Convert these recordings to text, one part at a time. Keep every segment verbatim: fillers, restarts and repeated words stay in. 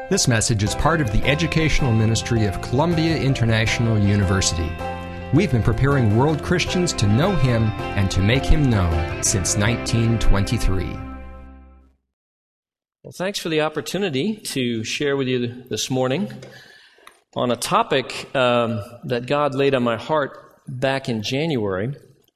This message is part of the educational ministry of Columbia International University. We've been preparing world Christians to know Him and to make Him known since nineteen twenty-three. Well, thanks for the opportunity to share with you this morning on a topic um, that God laid on my heart back in January.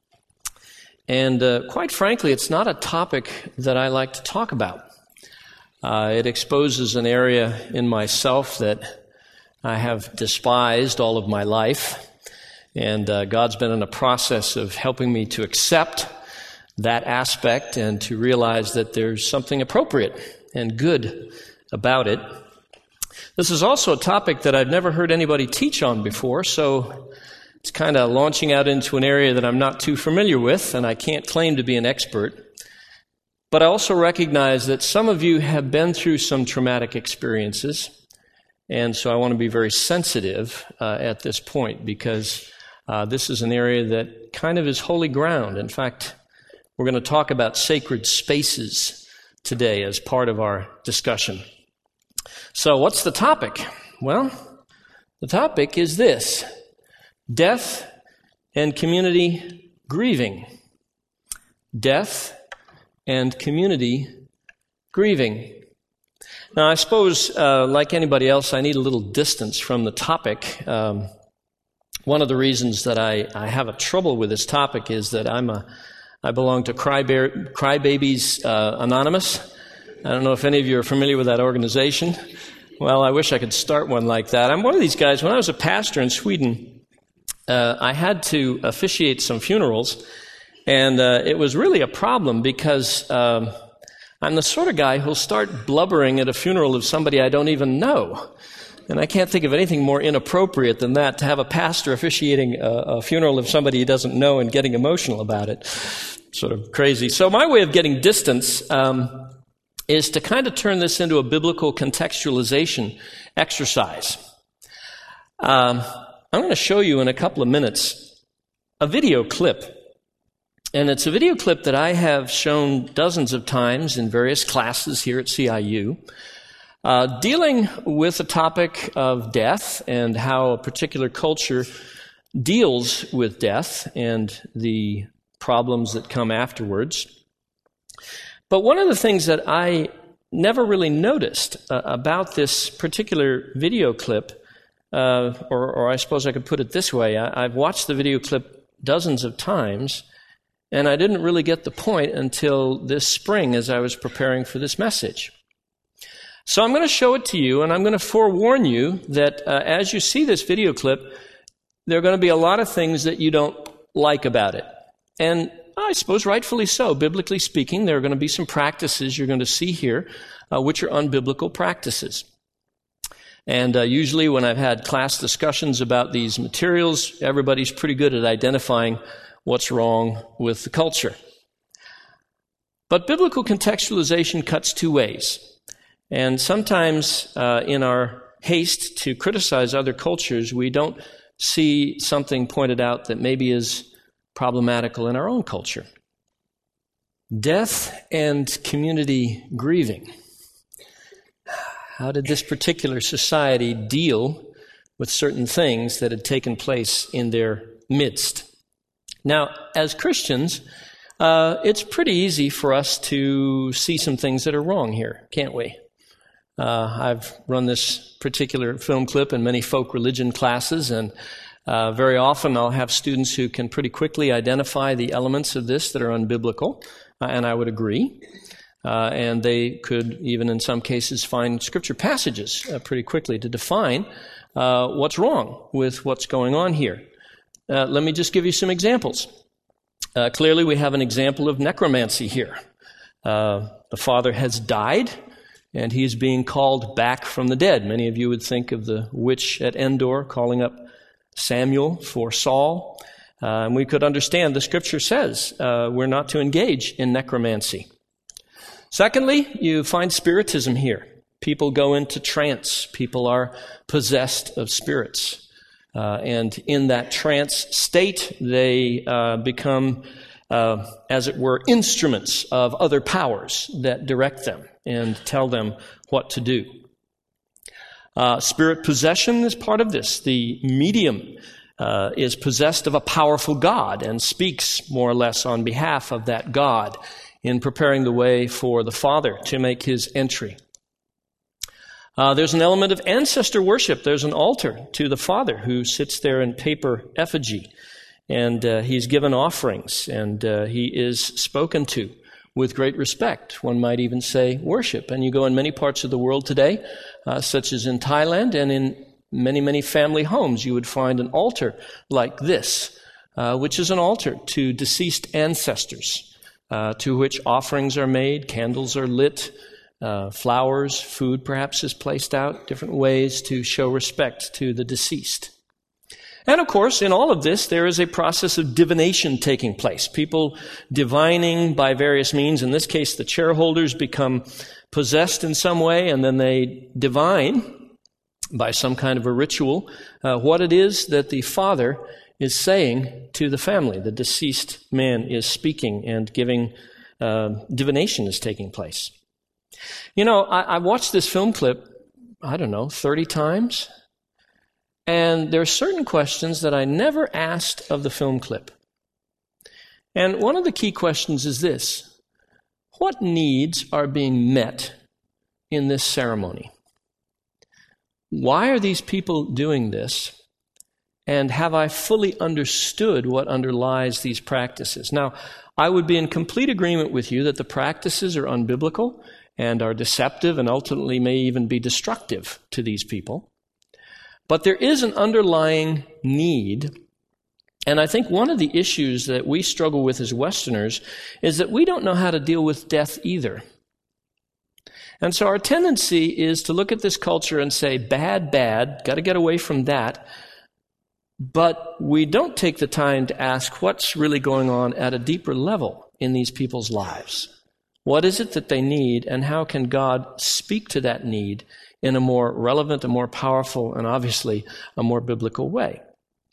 And uh, quite frankly, it's not a topic that I like to talk about. Uh, it exposes an area in myself that I have despised all of my life. And uh, God's been in a process of helping me to accept that aspect and to realize that there's something appropriate and good about it. This is also a topic that I've never heard anybody teach on before, so it's kind of launching out into an area that I'm not too familiar with, and I can't claim to be an expert. But I also recognize that some of you have been through some traumatic experiences, and so I want to be very sensitive uh, at this point because uh, this is an area that kind of is holy ground. In fact, we're going to talk about sacred spaces today as part of our discussion. So what's the topic? Well, the topic is this: death and community grieving. Death and community grieving. Now, I suppose, uh, like anybody else, I need a little distance from the topic. Um, one of the reasons that I, I have a trouble with this topic is that I'm a, I belong to Cryba- Crybabies uh, Anonymous. I don't know if any of you are familiar with that organization. Well, I wish I could start one like that. I'm one of these guys. When I was a pastor in Sweden, uh, I had to officiate some funerals. And uh, it was really a problem because um, I'm the sort of guy who'll start blubbering at a funeral of somebody I don't even know. And I can't think of anything more inappropriate than that, to have a pastor officiating a, a funeral of somebody he doesn't know and getting emotional about it. Sort of crazy. So my way of getting distance um, is to kind of turn this into a biblical contextualization exercise. Um, I'm going to show you in a couple of minutes a video clip. And it's a video clip that I have shown dozens of times in various classes here at C I U, uh, dealing with the topic of death and how a particular culture deals with death and the problems that come afterwards. But one of the things that I never really noticed uh, about this particular video clip, uh, or, or I suppose I could put it this way, I, I've watched the video clip dozens of times, and I didn't really get the point until this spring as I was preparing for this message. So I'm going to show it to you, and I'm going to forewarn you that uh, as you see this video clip, there are going to be a lot of things that you don't like about it. And I suppose rightfully so. Biblically speaking, there are going to be some practices you're going to see here uh, which are unbiblical practices. And uh, usually when I've had class discussions about these materials, everybody's pretty good at identifying what's wrong with the culture. But biblical contextualization cuts two ways. And sometimes uh, in our haste to criticize other cultures, we don't see something pointed out that maybe is problematical in our own culture. Death and community grieving. How did this particular society deal with certain things that had taken place in their midst? Now, as Christians, uh, it's pretty easy for us to see some things that are wrong here, can't we? Uh, I've run this particular film clip in many folk religion classes, and uh, very often I'll have students who can pretty quickly identify the elements of this that are unbiblical, uh, and I would agree. Uh, and they could even in some cases find scripture passages uh, pretty quickly to define uh, what's wrong with what's going on here. Uh, let me just give you some examples. Uh, clearly, we have an example of necromancy here. Uh, the father has died, and he is being called back from the dead. Many of you would think of the witch at Endor calling up Samuel for Saul. Uh, and we could understand the scripture says uh, we're not to engage in necromancy. Secondly, you find spiritism here. People go into trance. People are possessed of spirits. Uh, and in that trance state, they uh, become, uh, as it were, instruments of other powers that direct them and tell them what to do. Uh, spirit possession is part of this. The medium uh, is possessed of a powerful God and speaks more or less on behalf of that God in preparing the way for the Father to make his entry. Uh, there's an element of ancestor worship. There's an altar to the Father who sits there in paper effigy, and uh, he's given offerings, and uh, he is spoken to with great respect. One might even say worship. And you go in many parts of the world today, uh, such as in Thailand, and in many, many family homes, you would find an altar like this, uh, which is an altar to deceased ancestors, uh, to which offerings are made, candles are lit, uh, flowers, food perhaps is placed out, different ways to show respect to the deceased. And of course, in all of this, there is a process of divination taking place. People divining by various means. In this case, the chairholders become possessed in some way, and then they divine by some kind of a ritual uh, what it is that the Father is saying to the family. The deceased man is speaking and giving, uh, divination is taking place. You know, I, I watched this film clip, I don't know, thirty times. And there are certain questions that I never asked of the film clip. And one of the key questions is this: what needs are being met in this ceremony? Why are these people doing this? And have I fully understood what underlies these practices? Now, I would be in complete agreement with you that the practices are unbiblical and are deceptive and ultimately may even be destructive to these people. But there is an underlying need, and I think one of the issues that we struggle with as Westerners is that we don't know how to deal with death either. And so our tendency is to look at this culture and say, bad, bad, got to get away from that. But we don't take the time to ask what's really going on at a deeper level in these people's lives. What is it that they need, and how can God speak to that need in a more relevant, a more powerful, and obviously a more biblical way?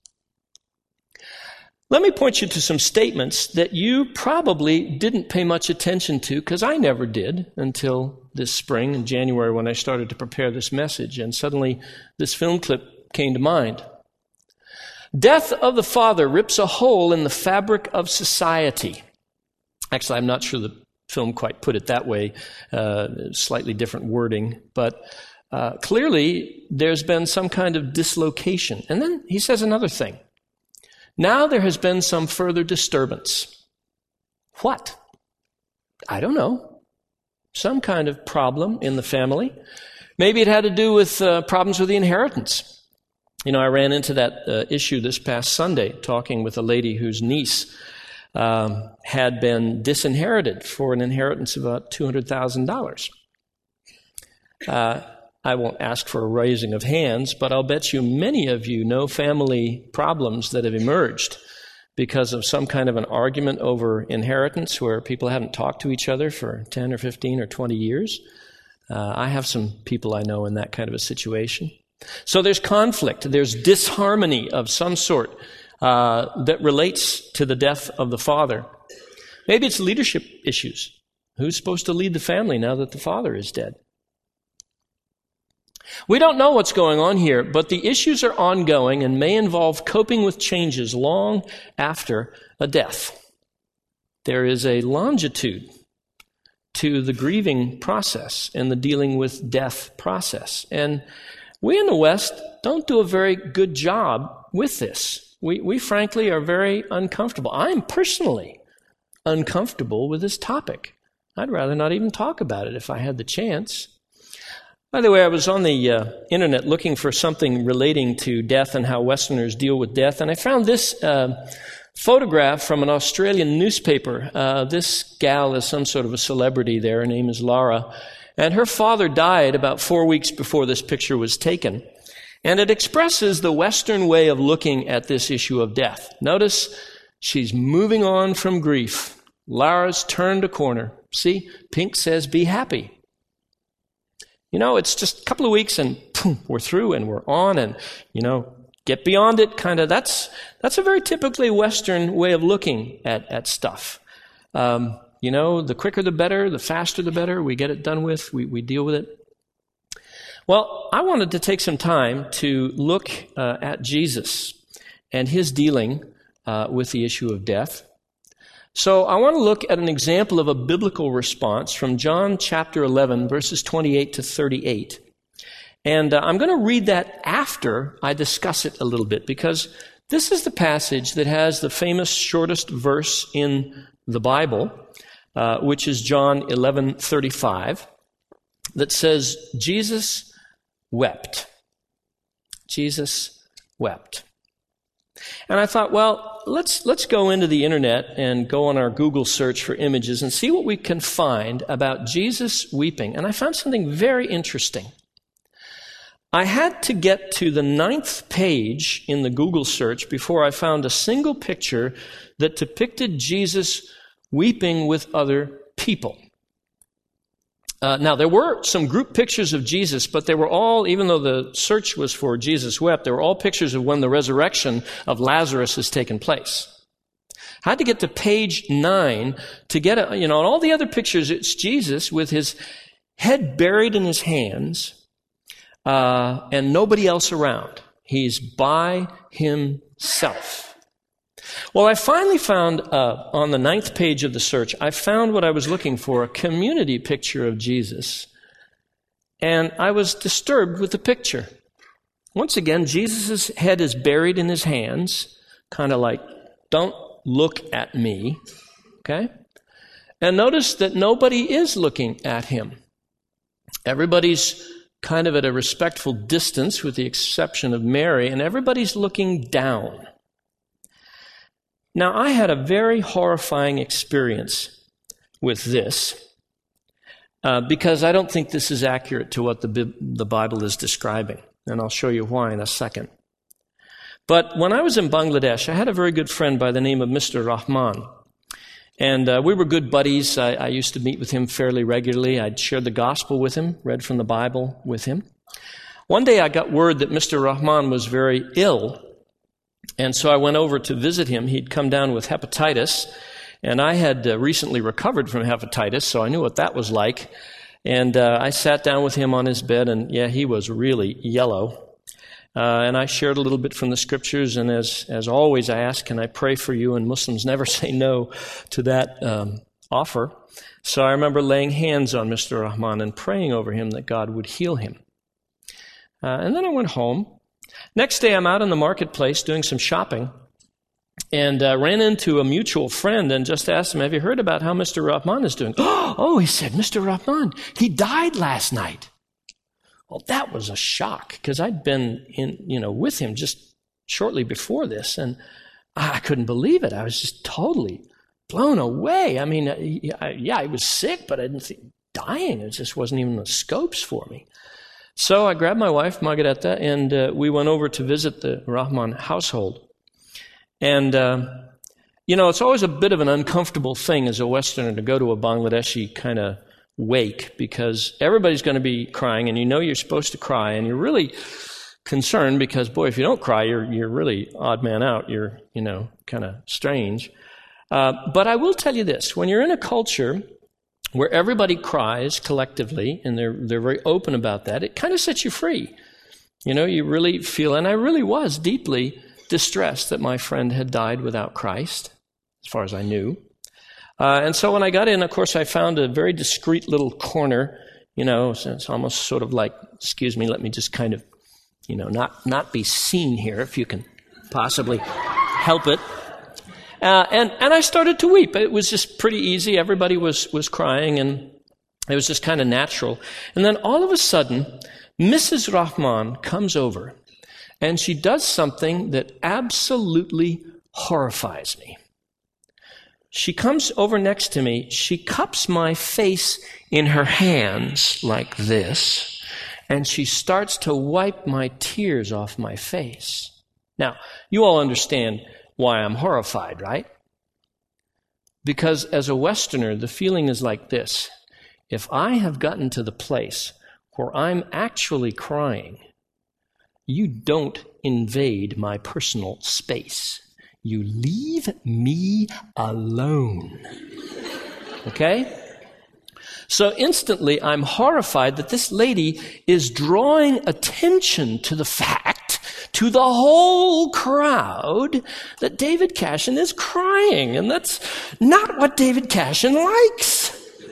Let me point you to some statements that you probably didn't pay much attention to, because I never did until this spring in January when I started to prepare this message, and suddenly this film clip came to mind. Death of the father rips a hole in the fabric of society. Actually, I'm not sure the film quite put it that way, uh, slightly different wording, but uh, clearly there's been some kind of dislocation. And then he says another thing. Now there has been some further disturbance. What? I don't know. Some kind of problem in the family. Maybe it had to do with uh, problems with the inheritance. You know, I ran into that uh, issue this past Sunday, talking with a lady whose niece um, had been disinherited for an inheritance of about two hundred thousand dollars. Uh, I won't ask for a raising of hands, but I'll bet you many of you know family problems that have emerged because of some kind of an argument over inheritance where people haven't talked to each other for ten or fifteen or twenty years. Uh, I have some people I know in that kind of a situation. So there's conflict, there's disharmony of some sort uh, that relates to the death of the father. Maybe it's leadership issues. Who's supposed to lead the family now that the father is dead? We don't know what's going on here, but the issues are ongoing and may involve coping with changes long after a death. There is a longitude to the grieving process and the dealing with death process. And we in the West don't do a very good job with this. We, we frankly are very uncomfortable. I'm personally uncomfortable with this topic. I'd rather not even talk about it if I had the chance. By the way, I was on the uh, internet looking for something relating to death and how Westerners deal with death, and I found this uh, photograph from an Australian newspaper. Uh, this gal is some sort of a celebrity there. Her name is Lara. And her father died about four weeks before this picture was taken. And it expresses the Western way of looking at this issue of death. Notice she's moving on from grief. Lara's turned a corner. See, Pink says, be happy. You know, it's just a couple of weeks and boom, we're through and we're on and, you know, get beyond it. Kind of, that's that's a very typically Western way of looking at, at stuff. Um, You know, the quicker the better, the faster the better. We get it done with, we, we deal with it. Well, I wanted to take some time to look uh, at Jesus and his dealing uh, with the issue of death. So I want to look at an example of a biblical response from John chapter eleven, verses twenty-eight to thirty-eight. And uh, I'm going to read that after I discuss it a little bit, because this is the passage that has the famous shortest verse in the Bible, uh, which is John eleven thirty-five, that says, Jesus wept. Jesus wept. And I thought, well, let's let's go into the internet and go on our Google search for images and see what we can find about Jesus weeping. And I found something very interesting. I had to get to the ninth page in the Google search before I found a single picture that depicted Jesus weeping with other people. Uh, now, there were some group pictures of Jesus, but they were all, even though the search was for Jesus wept, they were all pictures of when the resurrection of Lazarus has taken place. I had to get to page nine to get a, you know, in all the other pictures, it's Jesus with his head buried in his hands, uh, and nobody else around. He's by himself. Well, I finally found, uh, on the ninth page of the search, I found what I was looking for, a community picture of Jesus. And I was disturbed with the picture. Once again, Jesus' head is buried in his hands, kind of like, don't look at me, okay? And notice that nobody is looking at him. Everybody's kind of at a respectful distance, with the exception of Mary, and everybody's looking down. Now, I had a very horrifying experience with this uh, because I don't think this is accurate to what the, the Bible is describing, and I'll show you why in a second. But when I was in Bangladesh, I had a very good friend by the name of Mister Rahman, and uh, we were good buddies. I, I used to meet with him fairly regularly. I'd shared the gospel with him, read from the Bible with him. One day I got word that Mister Rahman was very ill, and so I went over to visit him. He'd come down with hepatitis, and I had uh, recently recovered from hepatitis, so I knew what that was like. And uh, I sat down with him on his bed, and yeah, he was really yellow. Uh, and I shared a little bit from the scriptures, and as as always, I asked, can I pray for you? And Muslims never say no to that um, offer. So I remember laying hands on Mister Rahman and praying over him that God would heal him. Uh, and then I went home. Next day, I'm out in the marketplace doing some shopping, and uh, ran into a mutual friend and just asked him, have you heard about how Mister Rahman is doing? Oh, he said, Mister Rahman, he died last night. Well, that was a shock, because I'd been in, you know, with him just shortly before this, and I couldn't believe it. I was just totally blown away. I mean, yeah, he was sick, but I didn't think dying. It just wasn't even in the scopes for me. So I grabbed my wife, Margareta, and uh, we went over to visit the Rahman household. And, uh, you know, it's always a bit of an uncomfortable thing as a Westerner to go to a Bangladeshi kind of wake, because everybody's going to be crying, and you know you're supposed to cry, and you're really concerned because, boy, if you don't cry, you're you're really odd man out. You're, you know, kind of strange. Uh, but I will tell you this. When you're in a culture where everybody cries collectively, and they're they're very open about that, it kind of sets you free. You know, you really feel, and I really was deeply distressed that my friend had died without Christ, as far as I knew. Uh, and so when I got in, of course, I found a very discreet little corner, you know, so it's almost sort of like, excuse me, let me just kind of, you know, not, not be seen here, if you can possibly help it. Uh, and, and I started to weep. It was just pretty easy. Everybody was, was crying, and it was just kind of natural. And then all of a sudden, Missus Rahman comes over, and she does something that absolutely horrifies me. She comes over next to me. She cups my face in her hands like this, and she starts to wipe my tears off my face. Now, you all understand why I'm horrified, right? Because as a Westerner, the feeling is like this. If I have gotten to the place where I'm actually crying, you don't invade my personal space. You leave me alone. Okay? So instantly, I'm horrified that this lady is drawing attention to the fact, to the whole crowd, that David Cashin is crying. And that's not what David Cashin likes.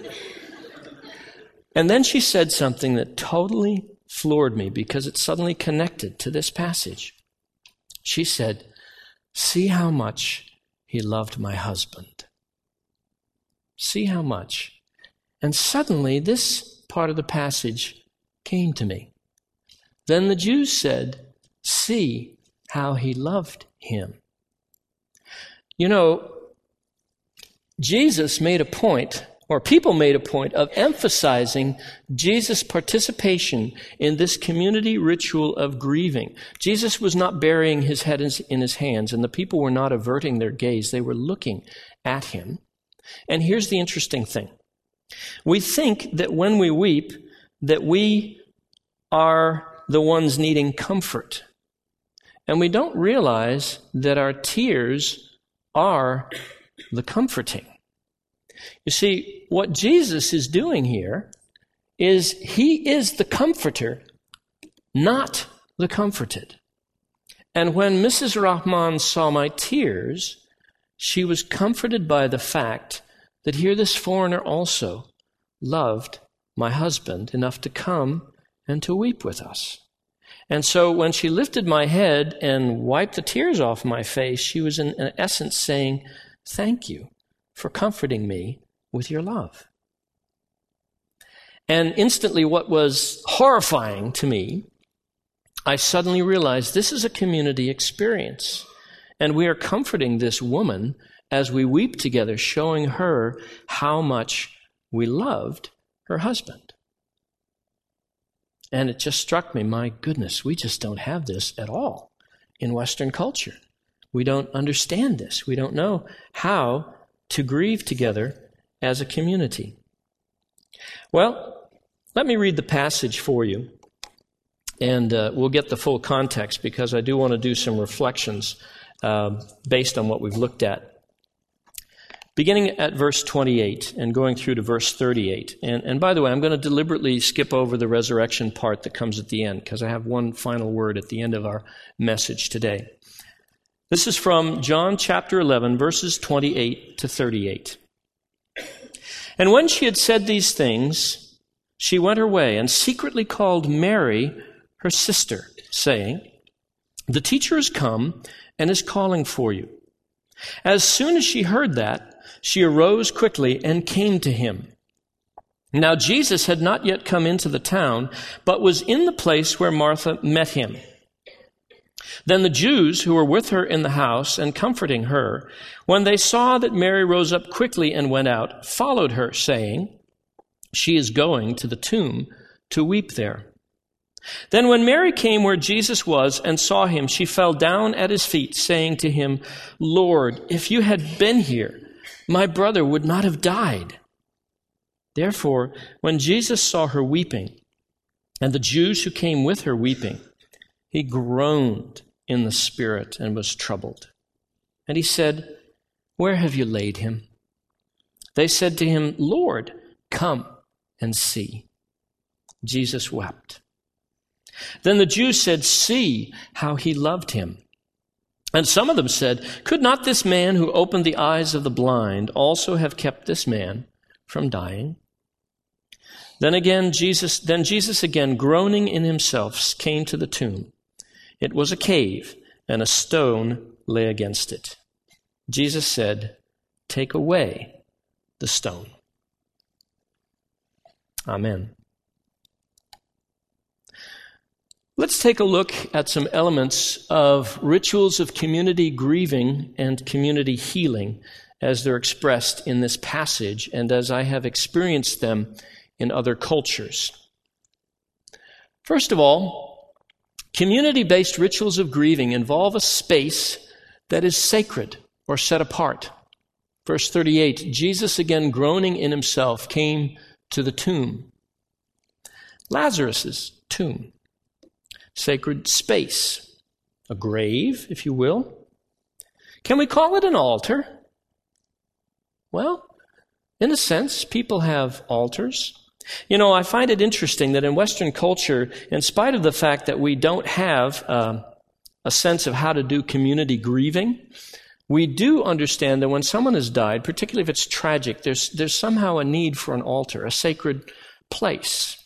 And then she said something that totally floored me because it suddenly connected to this passage. She said, "See how much he loved my husband. See how much." And suddenly this part of the passage came to me. Then the Jews said, "See how he loved him." You know, Jesus made a point, or people made a point of emphasizing Jesus' participation in this community ritual of grieving. Jesus was not burying his head in his hands, and the people were not averting their gaze. They were looking at him. And here's the interesting thing. We think that when we weep, that we are the ones needing comfort. And we don't realize that our tears are the comforting. You see, what Jesus is doing here is he is the comforter, not the comforted. And when Missus Rahman saw my tears, she was comforted by the fact that here this foreigner also loved my husband enough to come and to weep with us. And so when she lifted my head and wiped the tears off my face, she was in, in essence saying, "Thank you for comforting me with your love." And instantly what was horrifying to me, I suddenly realized this is a community experience. And we are comforting this woman as we weep together, showing her how much we loved her husband. And it just struck me, my goodness, we just don't have this at all in Western culture. We don't understand this. We don't know how to grieve together as a community. Well, let me read the passage for you, and uh, we'll get the full context because I do want to do some reflections uh, based on what we've looked at. Beginning at verse twenty-eight and going through to verse thirty-eight. And, and by the way, I'm going to deliberately skip over the resurrection part that comes at the end because I have one final word at the end of our message today. This is from John chapter eleven, verses twenty-eight to thirty-eight. "And when she had said these things, she went her way and secretly called Mary, her sister, saying, 'The teacher has come and is calling for you.' As soon as she heard that, she arose quickly and came to him. Now Jesus had not yet come into the town, but was in the place where Martha met him. Then the Jews who were with her in the house and comforting her, when they saw that Mary rose up quickly and went out, followed her, saying, 'She is going to the tomb to weep there.' Then when Mary came where Jesus was and saw him, she fell down at his feet, saying to him, 'Lord, if you had been here, my brother would not have died.' Therefore, when Jesus saw her weeping, and the Jews who came with her weeping, he groaned in the spirit and was troubled. And he said, 'Where have you laid him?' They said to him, 'Lord, come and see.' Jesus wept. Then the Jews said, 'See how he loved him.' And some of them said, 'Could not this man who opened the eyes of the blind also have kept this man from dying?' Then again Jesus, then Jesus again, groaning in himself, came to the tomb. It was a cave, and a stone lay against it. Jesus said, 'Take away the stone.'" Amen. Let's take a look at some elements of rituals of community grieving and community healing as they're expressed in this passage and as I have experienced them in other cultures. First of all, community-based rituals of grieving involve a space that is sacred or set apart. Verse thirty-eight, Jesus again groaning in himself came to the tomb. Lazarus' tomb. Sacred space, a grave, if you will. Can we call it an altar? Well, In a sense, people have altars. You know, I find it interesting that in Western culture, in spite of the fact that we don't have uh, a sense of how to do community grieving, we do understand that when someone has died, particularly if it's tragic, there's, there's somehow a need for an altar, a sacred place.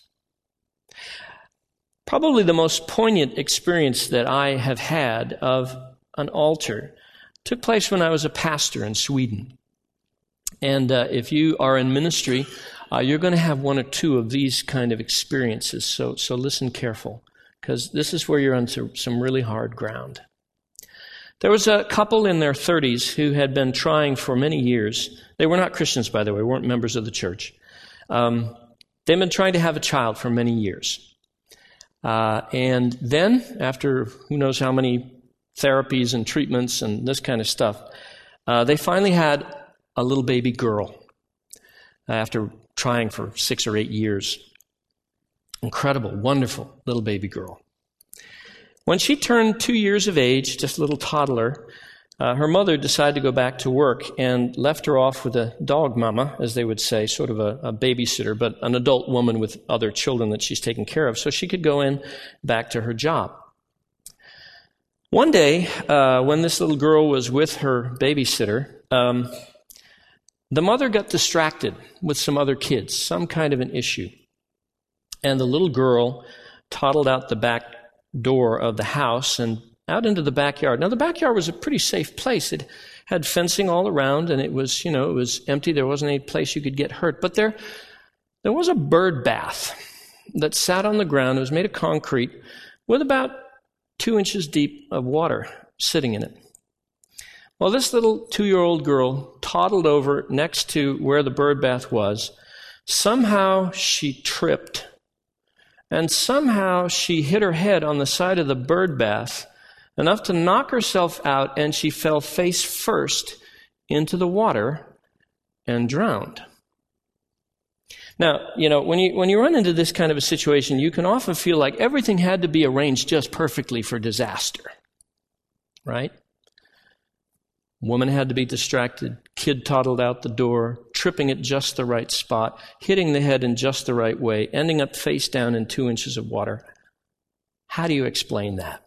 Probably the most poignant experience that I have had of an altar took place when I was a pastor in Sweden. And uh, if you are in ministry, uh, you're going to have one or two of these kind of experiences. So, so listen careful, because this is where you're on some really hard ground. There was a couple in their thirties who had been trying for many years. They were not Christians, by the way, weren't members of the church. Um, they'd been trying to have a child for many years. Uh, and then, after who knows how many therapies and treatments and this kind of stuff, uh, they finally had a little baby girl after trying for six or eight years. Incredible, wonderful little baby girl. When she turned two years of age, just a little toddler, uh, her mother decided to go back to work and left her off with a dog mama, as they would say, sort of a, a babysitter, but an adult woman with other children that she's taking care of, so she could go in back to her job. One day, uh, when this little girl was with her babysitter, um, the mother got distracted with some other kids, some kind of an issue. And the little girl toddled out the back door of the house and out into the backyard. Now, the backyard was a pretty safe place. It had fencing all around, and it was, you know, it was empty. There wasn't any place you could get hurt. But there, there was a bird bath that sat on the ground. It was made of concrete with about two inches deep of water sitting in it. Well, this little two-year-old girl toddled over next to where the bird bath was. Somehow she tripped, and somehow she hit her head on the side of the bird bath enough to knock herself out, and she fell face first into the water and drowned. Now, you know, when you when you run into this kind of a situation, you can often feel like everything had to be arranged just perfectly for disaster, right? Woman had to be distracted, kid toddled out the door, tripping at just the right spot, hitting the head in just the right way, ending up face down in two inches of water. How do you explain that?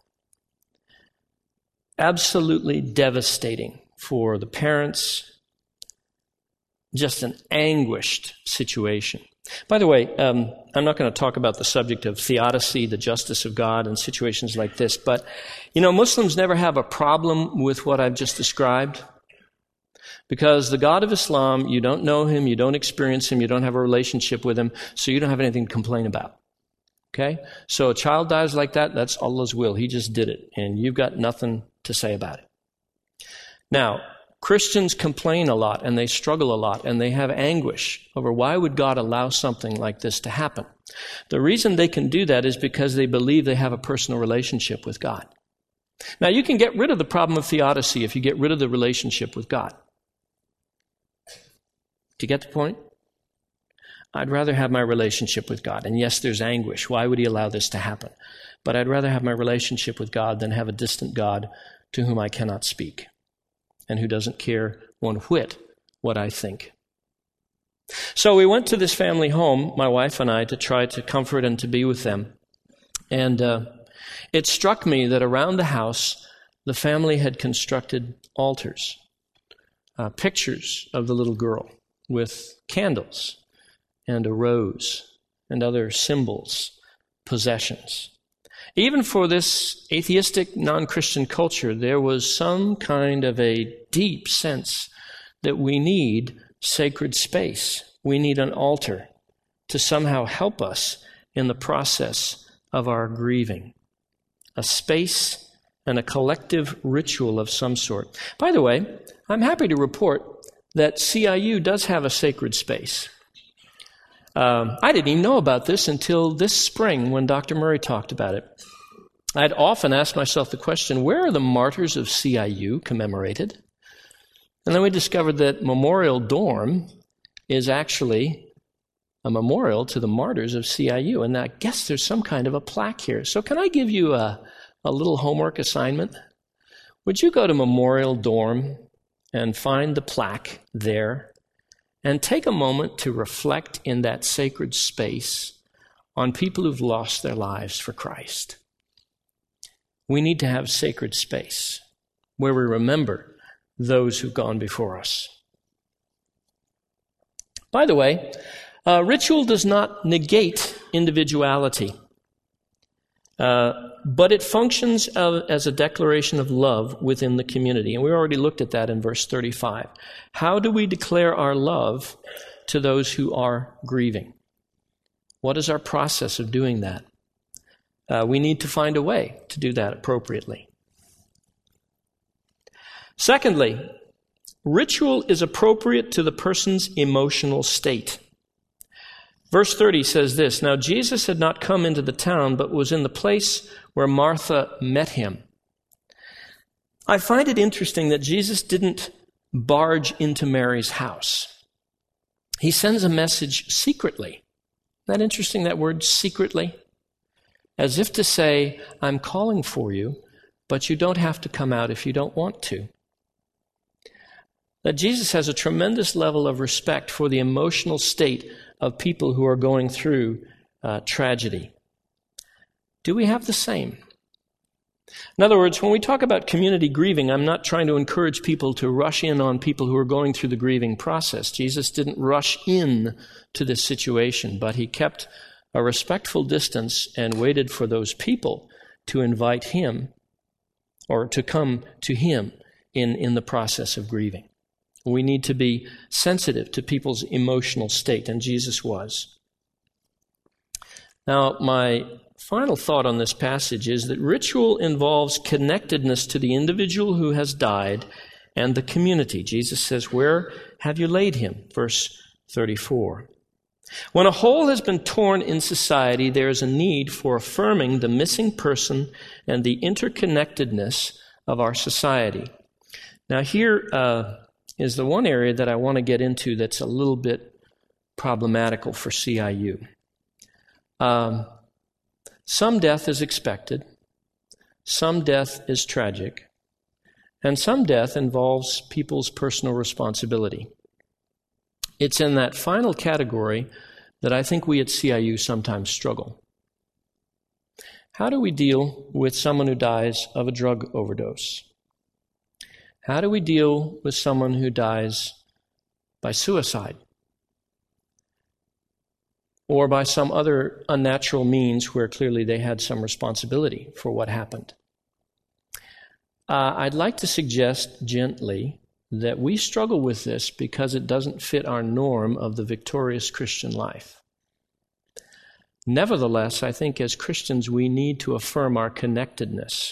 Absolutely devastating for the parents. Just an anguished situation. By the way, um, I'm not going to talk about the subject of theodicy, the justice of God, and situations like this, but, you know, Muslims never have a problem with what I've just described, because the God of Islam, you don't know him, you don't experience him, you don't have a relationship with him, so you don't have anything to complain about. Okay? So a child dies like that, that's Allah's will. He just did it, and you've got nothing to say about it. Now, Christians complain a lot, and they struggle a lot, and they have anguish over why would God allow something like this to happen. The reason they can do that is because they believe they have a personal relationship with God. Now, you can get rid of the problem of theodicy if you get rid of the relationship with God. Do you get the point? I'd rather have my relationship with God. And yes, there's anguish. Why would he allow this to happen? But I'd rather have my relationship with God than have a distant God to whom I cannot speak, and who doesn't care one whit what I think. So we went to this family home, my wife and I, to try to comfort and to be with them. And uh, it struck me that around the house, the family had constructed altars, uh, pictures of the little girl with candles and a rose and other symbols, possessions. Even for this atheistic, non-Christian culture, there was some kind of a deep sense that we need sacred space. We need an altar to somehow help us in the process of our grieving. A space and a collective ritual of some sort. By the way, I'm happy to report that C I U does have a sacred space. Um, I didn't even know about this until this spring when Doctor Murray talked about it. I'd often asked myself the question, where are the martyrs of C I U commemorated? And then we discovered that Memorial Dorm is actually a memorial to the martyrs of C I U. And I guess there's some kind of a plaque here. So can I give you a, a little homework assignment? Would you go to Memorial Dorm and find the plaque there and take a moment to reflect in that sacred space on people who've lost their lives for Christ. We need to have sacred space where we remember those who've gone before us. By the way, uh, ritual does not negate individuality, uh, but it functions uh, as a declaration of love within the community. And we already looked at that in verse thirty-five. How do we declare our love to those who are grieving? What is our process of doing that? Uh, we need to find a way to do that appropriately. Secondly, ritual is appropriate to the person's emotional state. Verse thirty says this, "Now Jesus had not come into the town, but was in the place where Martha met him." I find it interesting that Jesus didn't barge into Mary's house. He sends a message secretly. Isn't that interesting, that word, secretly? As if to say, I'm calling for you, but you don't have to come out if you don't want to. That Jesus has a tremendous level of respect for the emotional state of people who are going through uh, tragedy. Do we have the same? In other words, when we talk about community grieving, I'm not trying to encourage people to rush in on people who are going through the grieving process. Jesus didn't rush in to this situation, but he kept a respectful distance and waited for those people to invite him or to come to him in, in the process of grieving. We need to be sensitive to people's emotional state, and Jesus was. Now, my final thought on this passage is that ritual involves connectedness to the individual who has died and the community. Jesus says, "Where have you laid him?" Verse thirty-four. When a hole has been torn in society, there is a need for affirming the missing person and the interconnectedness of our society. Now, here uh, is the one area that I want to get into that's a little bit problematical for C I U. Um, some death is expected, some death is tragic, and some death involves people's personal responsibility. It's in that final category that I think we at C I U sometimes struggle. How do we deal with someone who dies of a drug overdose? How do we deal with someone who dies by suicide or by some other unnatural means where clearly they had some responsibility for what happened? Uh, I'd like to suggest gently that we struggle with this because it doesn't fit our norm of the victorious Christian life. Nevertheless, I think as Christians we need to affirm our connectedness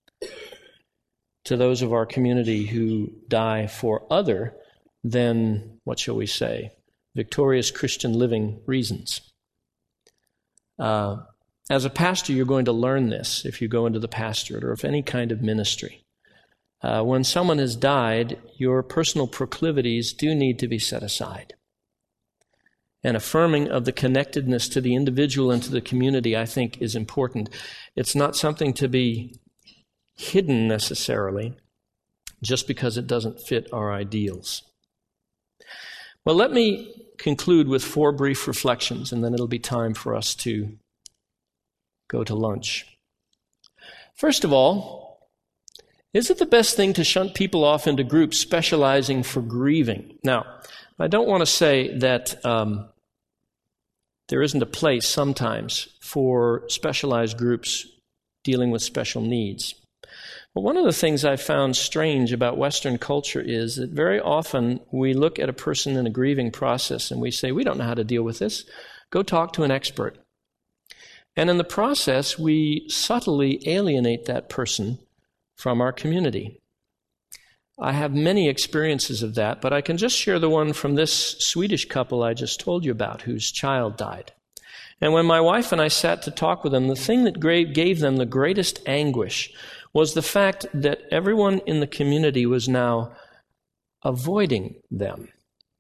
to those of our community who die for other than, what shall we say, victorious Christian living reasons. Uh, as a pastor, you're going to learn this if you go into the pastorate or if any kind of ministry. Uh, when someone has died, your personal proclivities do need to be set aside. And affirming of the connectedness to the individual and to the community, I think, is important. It's not something to be hidden necessarily, just because it doesn't fit our ideals. Well, let me conclude with four brief reflections, and then it'll be time for us to go to lunch. First of all, is it the best thing to shunt people off into groups specializing for grieving? Now, I don't want to say that um, there isn't a place sometimes for specialized groups dealing with special needs. But one of the things I found strange about Western culture is that very often we look at a person in a grieving process and we say, we don't know how to deal with this. Go talk to an expert. And in the process, we subtly alienate that person from our community. I have many experiences of that, but I can just share the one from this Swedish couple I just told you about, whose child died. And when my wife and I sat to talk with them, the thing that gave them the greatest anguish was the fact that everyone in the community was now avoiding them.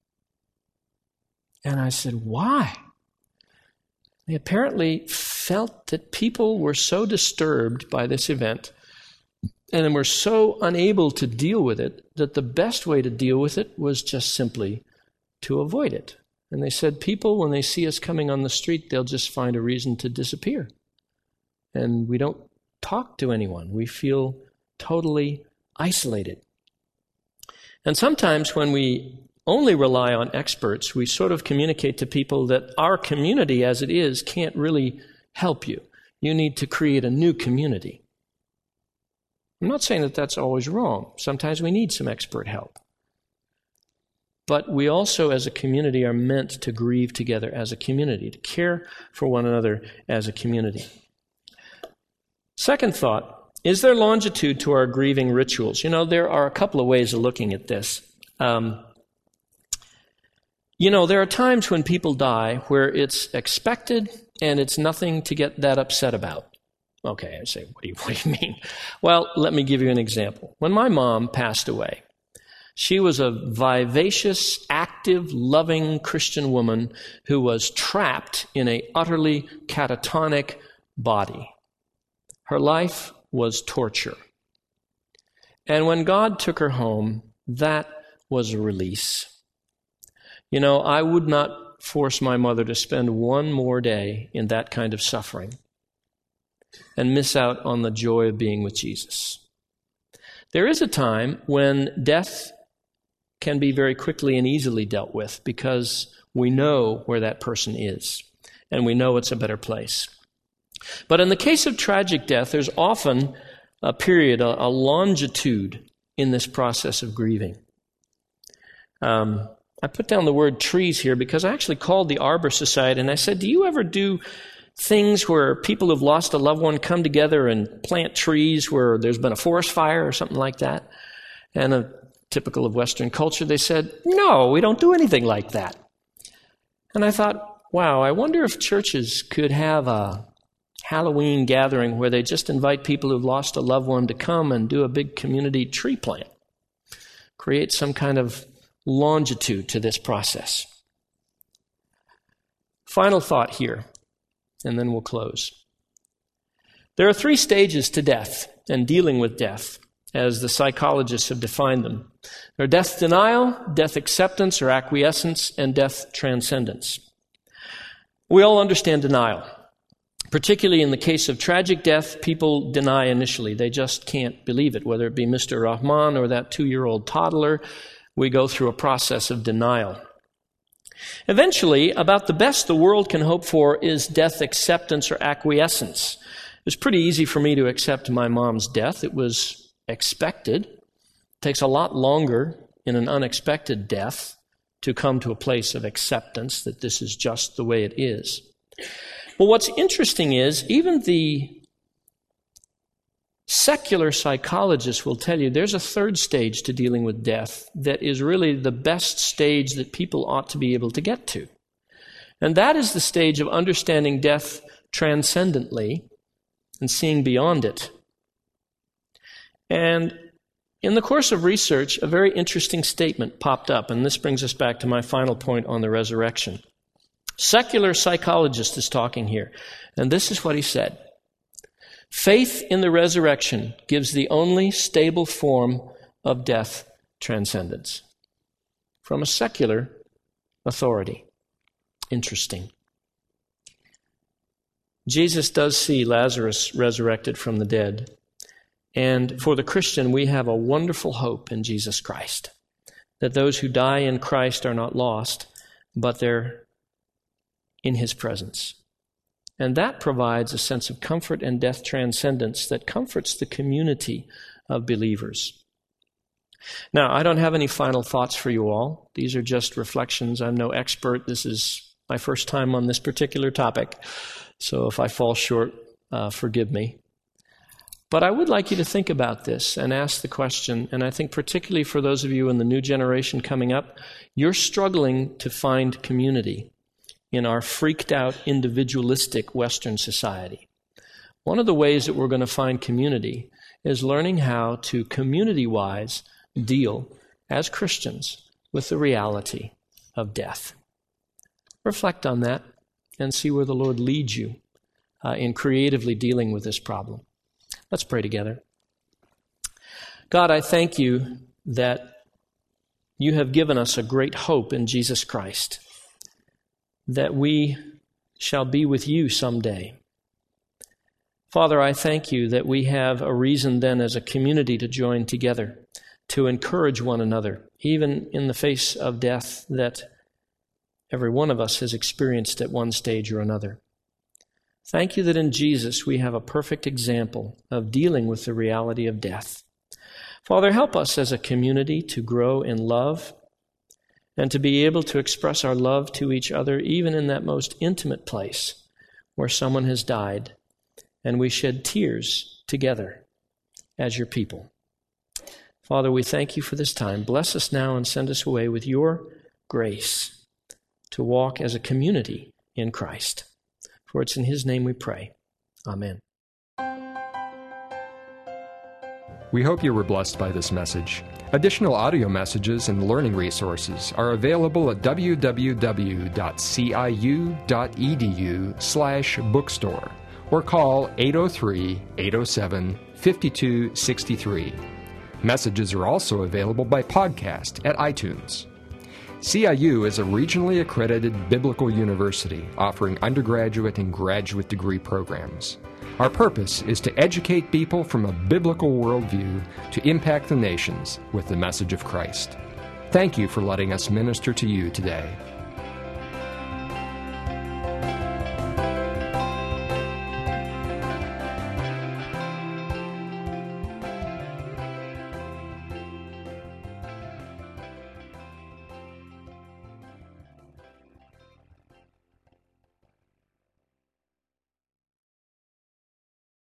And I said, why? They apparently felt that people were so disturbed by this event and were so unable to deal with it that the best way to deal with it was just simply to avoid it. And they said, people, when they see us coming on the street, they'll just find a reason to disappear. And we don't talk to anyone. We feel totally isolated. And sometimes when we only rely on experts, we sort of communicate to people that our community as it is can't really help you. You need to create a new community. I'm not saying that that's always wrong. Sometimes we need some expert help. But we also, as a community, are meant to grieve together as a community, to care for one another as a community. Second thought, is there longitude to our grieving rituals? You know, there are a couple of ways of looking at this. Um, you know, there are times when people die where it's expected and it's nothing to get that upset about. Okay, I say, what do you, what do you mean? Well, let me give you an example. When my mom passed away, she was a vivacious, active, loving Christian woman who was trapped in an utterly catatonic body. Her life was torture. And when God took her home, that was a release. You know, I would not force my mother to spend one more day in that kind of suffering and miss out on the joy of being with Jesus. There is a time when death can be very quickly and easily dealt with because we know where that person is and we know it's a better place. But in the case of tragic death, there's often a period, a, a longitude in this process of grieving. Um, I put down the word trees here because I actually called the Arbor Society and I said, do you ever do things where people who've lost a loved one come together and plant trees where there's been a forest fire or something like that? And a typical of Western culture, they said, no, we don't do anything like that. And I thought, wow, I wonder if churches could have a Halloween gathering where they just invite people who've lost a loved one to come and do a big community tree plant. Create some kind of longitude to this process. Final thought here, and then we'll close. There are three stages to death and dealing with death, as the psychologists have defined them. There are death denial, death acceptance or acquiescence, and death transcendence. We all understand denial. Particularly in the case of tragic death, people deny initially. They just can't believe it, whether it be Mister Rahman or that two-year-old toddler. We go through a process of denial. Eventually, about the best the world can hope for is death acceptance or acquiescence. It was pretty easy for me to accept my mom's death. It was expected. It takes a lot longer in an unexpected death to come to a place of acceptance that this is just the way it is. But what's interesting is even the secular psychologists will tell you there's a third stage to dealing with death that is really the best stage that people ought to be able to get to. And that is the stage of understanding death transcendently and seeing beyond it. And in the course of research, a very interesting statement popped up, and this brings us back to my final point on the resurrection. Secular psychologist is talking here, and this is what he said. Faith in the resurrection gives the only stable form of death transcendence. From a secular authority. Interesting. Jesus does see Lazarus resurrected from the dead. And for the Christian, we have a wonderful hope in Jesus Christ. That those who die in Christ are not lost, but they're in His presence. And that provides a sense of comfort and death transcendence that comforts the community of believers. Now, I don't have any final thoughts for you all. These are just reflections. I'm no expert. This is my first time on this particular topic. So if I fall short, uh, forgive me. But I would like you to think about this and ask the question, and I think particularly for those of you in the new generation coming up, you're struggling to find community in our freaked out, individualistic Western society. One of the ways that we're going to find community is learning how to community-wise deal as Christians with the reality of death. Reflect on that and see where the Lord leads you uh, in creatively dealing with this problem. Let's pray together. God, I thank you that you have given us a great hope in Jesus Christ, that we shall be with you someday. Father, I thank you that we have a reason then as a community to join together, to encourage one another, even in the face of death that every one of us has experienced at one stage or another. Thank you that in Jesus we have a perfect example of dealing with the reality of death. Father, help us as a community to grow in love and to be able to express our love to each other even in that most intimate place where someone has died and we shed tears together as your people. Father, we thank you for this time. Bless us now and send us away with your grace to walk as a community in Christ. For it's in his name we pray. Amen. We hope you were blessed by this message. Additional audio messages and learning resources are available at w w w dot c i u dot e d u slash bookstore or call eight oh three, eight oh seven, five two six three. Messages are also available by podcast at iTunes. C I U is a regionally accredited biblical university offering undergraduate and graduate degree programs. Our purpose is to educate people from a biblical worldview to impact the nations with the message of Christ. Thank you for letting us minister to you today.